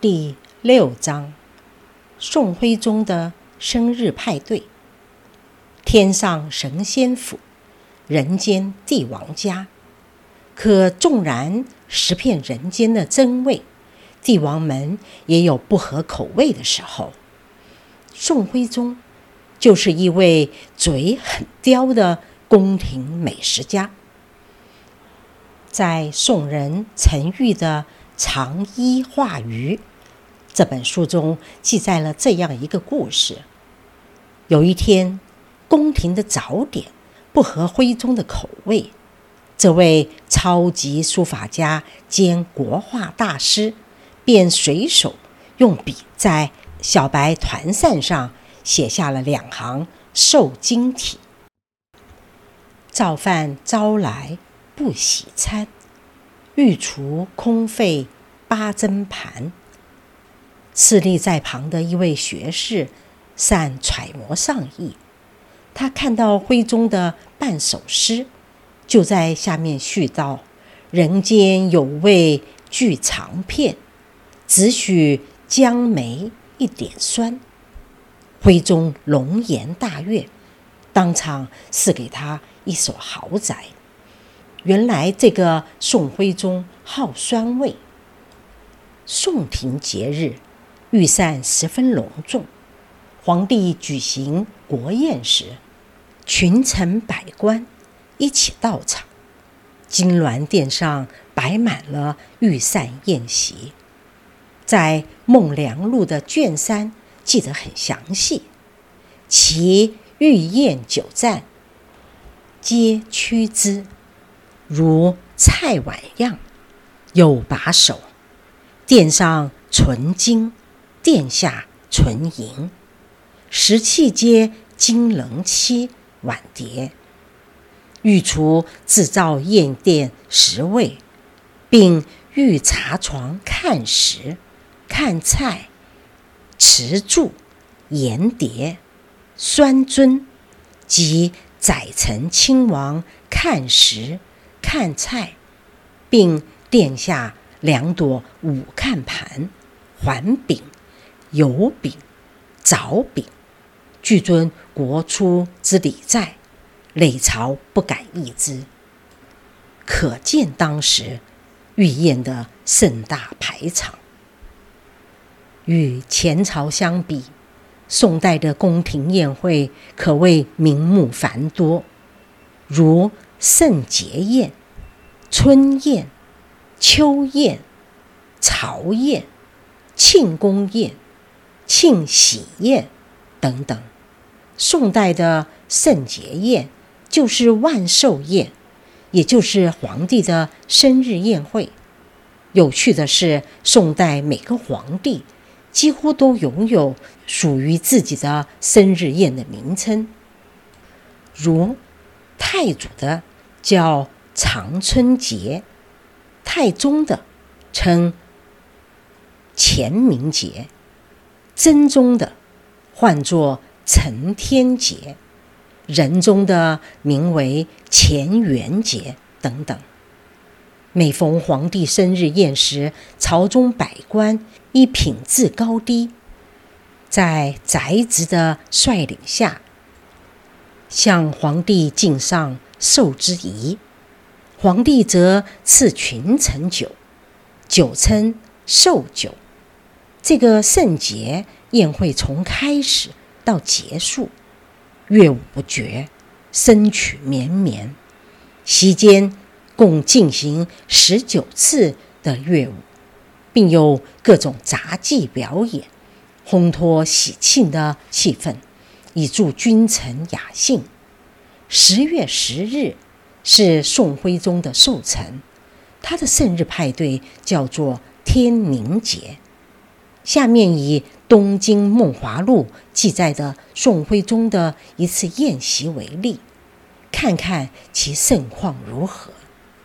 第6章，宋徽宗的生日派对。天上神仙府，人间帝王家。可纵然食遍人间的珍味，帝王们也有不合口味的时候。宋徽宗就是一位嘴很刁的宫廷美食家。在宋人陈玉的《长医话语》这本书中记载了这样一个故事：有一天，宫廷的早点不合徽宗的口味，这位超级书法家兼国画大师便随手用笔在小白团扇上写下了2行受惊体：造饭招来不喜餐，御厨空费8珍盘。侍立在旁的一位学士善揣摩上意，他看到徽宗的半首诗，就在下面续道：人间有味俱尝遍，只许姜梅一点酸。徽宗龙颜大悦，当场赐给他一所豪宅。原来这个宋徽宗好酸味。宋廷节日，御膳十分隆重，皇帝举行国宴时，群臣百官一起到场，金銮殿上摆满了御膳宴席。在《梦良录》的卷3记得很详细，其御宴酒膳皆趋之，如菜碗样，有把手，殿上纯金，殿下纯银，食器皆金棱漆碗碟。御厨制造宴殿食味，并御茶床看食、看菜、持柱、盐碟、酸樽及载臣亲王看食、看菜，并殿下2朵5看盘、环饼、油饼、枣饼，俱遵国初之礼在，累朝不敢异之。可见当时御宴的盛大排场。与前朝相比，宋代的宫廷宴会可谓名目繁多，如圣节宴、春宴、秋宴、朝宴、庆功宴、庆喜宴等等。宋代的圣节宴就是万寿宴，也就是皇帝的生日宴会。有趣的是，宋代每个皇帝几乎都拥有属于自己的生日宴的名称，如太祖的叫长春节，太宗的称乾明节，真宗的唤作承天节，仁宗的名为乾元节等等。每逢皇帝生日宴时，朝中百官依品质高低，在宅职的率领下，向皇帝敬上寿之仪。皇帝则赐群臣酒，酒称寿酒。这个圣节宴会从开始到结束，乐舞不绝，声曲绵绵，席间共进行19次的乐舞，并有各种杂技表演，烘托喜庆的气氛，以助君臣雅兴。10月10日是宋徽宗的寿辰，他的生日派对叫做天宁节。下面以《东京梦华录》记载的宋徽宗的一次宴席为例，看看其盛况如何。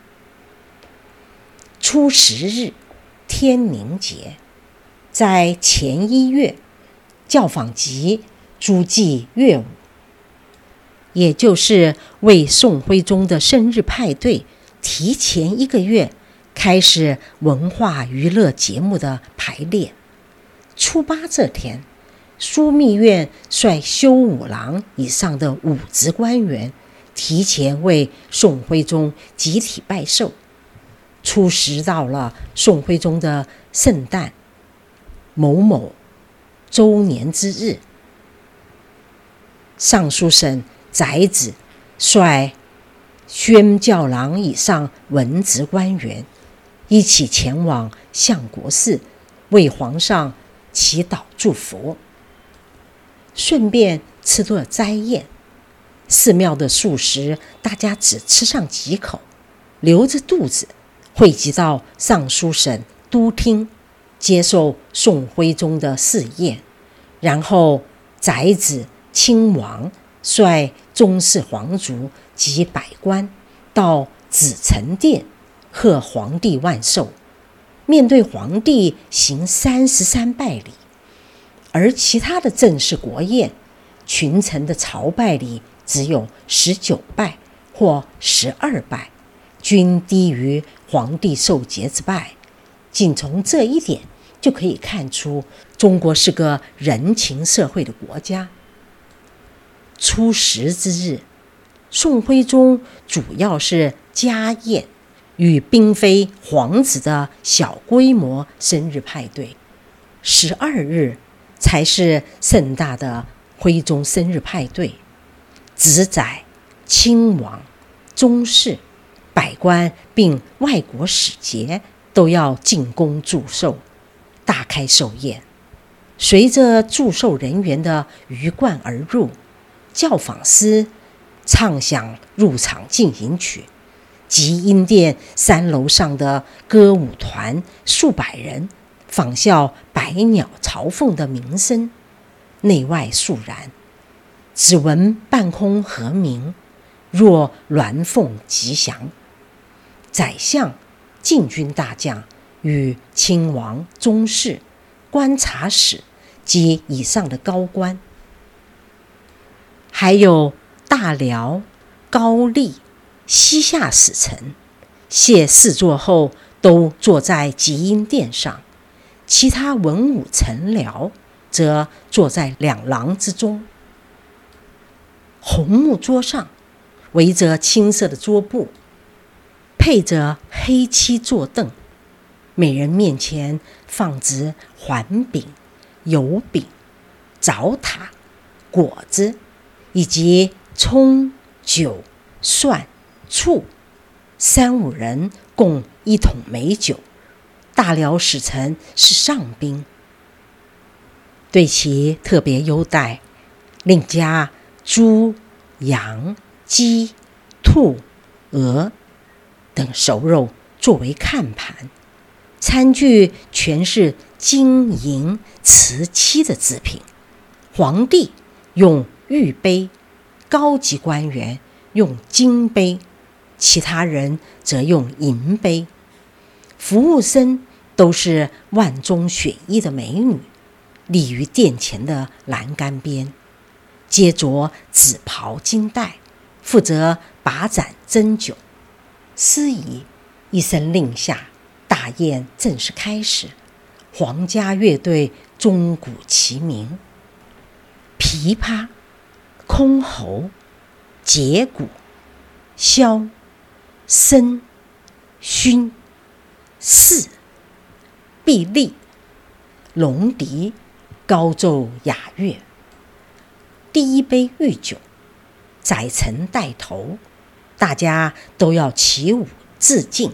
初10日，天宁节，在前1月，教坊集诸祭乐舞，也就是为宋徽宗的生日派对提前1个月开始文化娱乐节目的排练。 初八这天，枢密院率修武郎以上的武职官员提前为宋徽宗集体拜寿。初10到了宋徽宗的圣诞某某周年之日，尚书省载子率宣教郎以上文职官员一起前往相国寺为皇上祈祷祝福，顺便吃顿斋宴。寺庙的素食大家只吃上几口，留着肚子汇集到尚书省都厅接受宋徽宗的侍宴，然后载子亲王率宗室皇族及百官到紫宸殿贺皇帝万寿，面对皇帝行33拜礼。而其他的正式国宴，群臣的朝拜礼只有19拜或12拜，均低于皇帝受节之拜。仅从这一点就可以看出，中国是个人情社会的国家。初10之日，宋徽宗主要是家宴与并非皇子的小规模生日派对，12日才是盛大的徽宗生日派对。子载、亲王、宗室、百官并外国使节都要进宫祝寿，大开寿宴。随着祝寿人员的鱼贯而入，教坊司唱响入场进行曲，集音殿3楼上的歌舞团数百人仿效百鸟朝凤的鸣声，内外肃然。只闻半空和鸣，若鸾凤吉祥。宰相、禁军大将与亲王、宗室、观察使及以上的高官，还有大辽、高丽、西夏使臣，谢侍坐后都坐在集音殿上，其他文武臣僚则坐在两廊之中。红木桌上围着青色的桌布，配着黑漆坐凳，每人面前放置环饼、油饼、枣塔、果子，以及葱、酒、蒜、醋，3-5人共1桶美酒。大辽使臣是上宾，对其特别优待，另加猪、羊、鸡、兔、鹅等熟肉作为看盘，餐具全是金银瓷漆的制品。皇帝用玉杯，高级官员用金杯，其他人则用银杯。服务生都是万中选一的美女，立于殿前的栏杆边，皆着紫袍金带，负责把盏斟酒。司仪一声令下，大宴正式开始。皇家乐队钟鼓齐鸣，琵琶、箜篌、节鼓、箫、笙、埙、瑟、碧丽、龙笛高奏雅乐。第一杯御酒，宰臣带头，大家都要起舞致敬，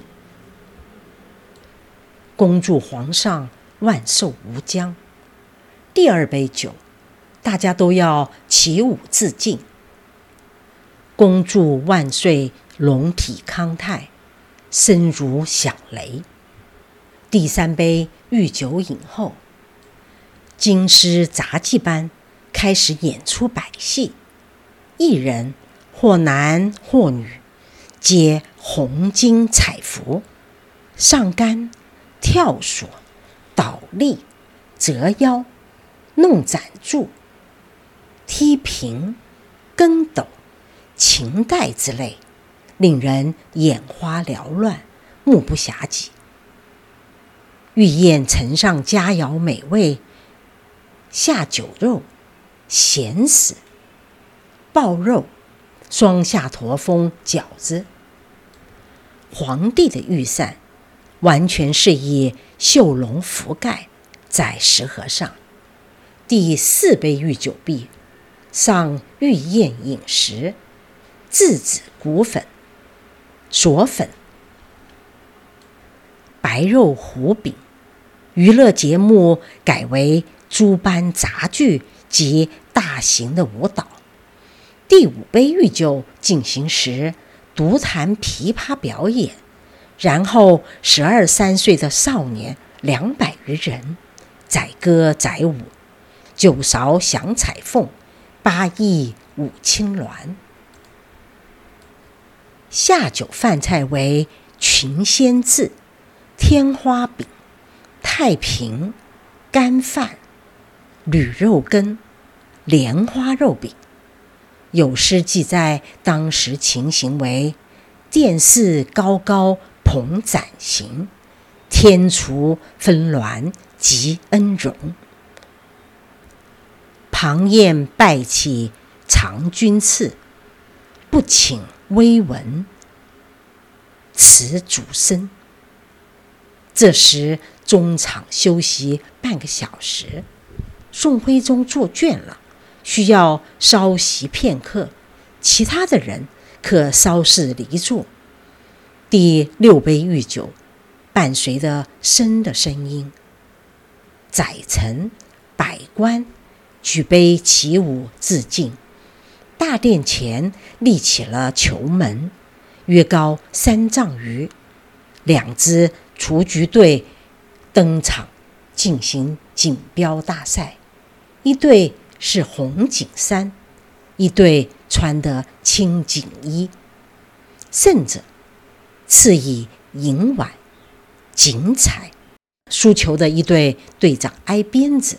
恭祝皇上万寿无疆。第二杯酒，大家都要起舞致敬，恭祝万岁龙体康泰，声如响雷。第三杯御酒饮后，京师杂技班开始演出百戏，艺人或男或女，皆红巾彩服，上杆、跳索、倒立、折腰、弄盏柱、踢瓶、跟斗、琴带之类，令人眼花缭乱，目不暇接。御宴呈上佳肴美味， 下酒肉、咸食、爆肉、双下驼峰饺子。皇帝的御膳完全是以绣龙覆盖在食盒上。第4杯御酒毕，上御宴饮食，栀子骨粉、索粉、白肉糊饼。娱乐节目改为诸般杂剧及大型的舞蹈。第5杯御酒进行时，独弹琵琶表演，然后12、13岁的少年200余人载歌载舞，九韶响彩凤，8佾舞青鸾。下酒饭菜为群仙字、天花饼、太平、干饭、驴肉羹、莲花肉饼。有诗记载当时情形为：殿寺高高捧盏行，天厨分鸾及恩荣。旁宴拜起长君赐，不请微闻辞主身。这时中场休息半个小时，宋徽宗做倦了，需要稍息片刻，其他的人可稍事离座。第6杯御酒伴随着笙的声音，宰臣、百官举杯起舞致敬。大殿前立起了球门，约高3丈余，2支雏菊队登场进行锦标大赛，一队是红锦衫，一队穿的青锦衣。胜者赐以银碗、锦彩，输球的一队队长挨鞭子。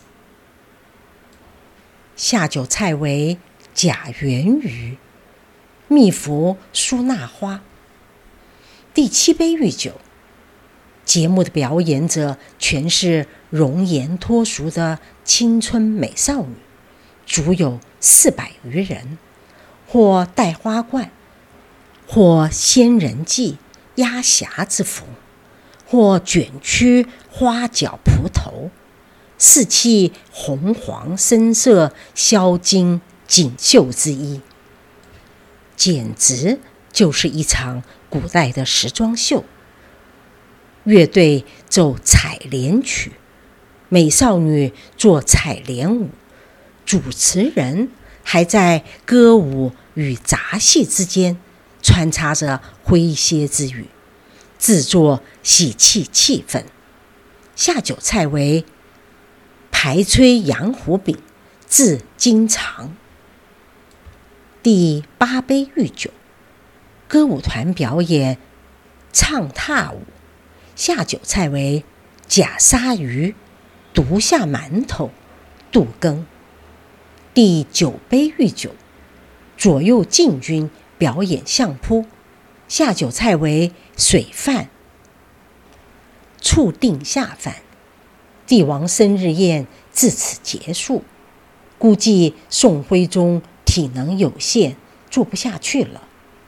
下酒菜为甲元鱼、蜜茯苏纳花。第7杯御酒，节目的表演者全是容颜脱俗的青春美少女，足有400余人，或戴花冠，或仙人髻、鸭匣之服，或卷曲花角蒲头，四气红黄深色销金锦绣之衣，简直就是一场古代的时装秀。乐队奏采莲曲，美少女做采莲舞，主持人还在歌舞与杂戏之间穿插着诙谐之语，制作喜气气氛。下酒菜为排炊羊虎饼，字金肠。第8杯御酒，歌舞团表演唱踏舞。下酒菜为假鲨鱼、独下馒头、杜羹。第9杯御酒，左右禁军表演相扑。下酒菜为水饭、醋定下饭。帝王生日宴至此结束，估计宋徽宗体能有限，做不下去了。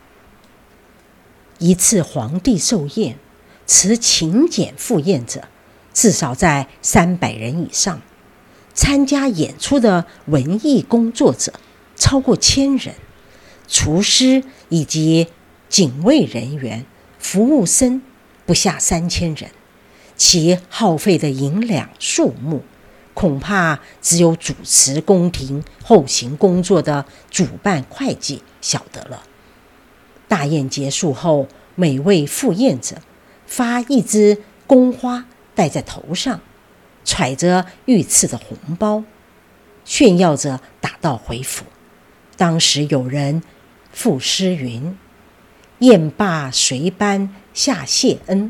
一次皇帝寿宴，持请柬赴宴者至少在300人以上，参加演出的文艺工作者超过1000人，厨师以及警卫人员、服务生不下3000人，其耗费的银两数目，恐怕只有主持宫廷后勤工作的主办会计晓得了。大宴结束后，每位赴宴者发一支宫花戴在头上，揣着御赐的红包，炫耀着打道回府。当时有人赋诗云：宴罢随班下谢恩，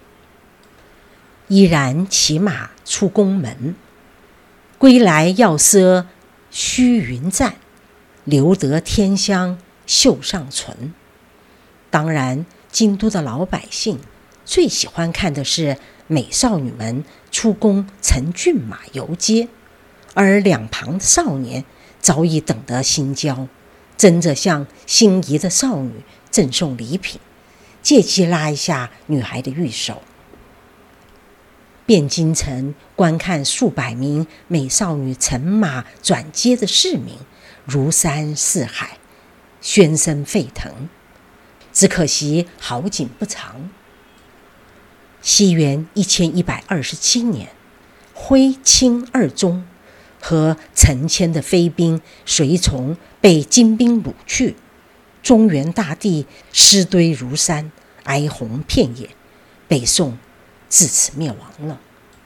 依然骑马出宫门，归来要赊虚云赞，留得天香袖上存。当然，京都的老百姓最喜欢看的是美少女们出宫乘骏马游街， 而两旁的少年早已等得心焦，争着向心仪的少女赠送礼品，借机拉一下女孩的玉手。汴京城观看数百名美少女乘马转街的市民如山似海，喧声沸腾。只可惜好景不长。西元1127年，徽钦二宗和成千的妃嫔随从被金兵掳去，中原大地尸堆如山，哀鸿遍野，北宋自此灭亡了。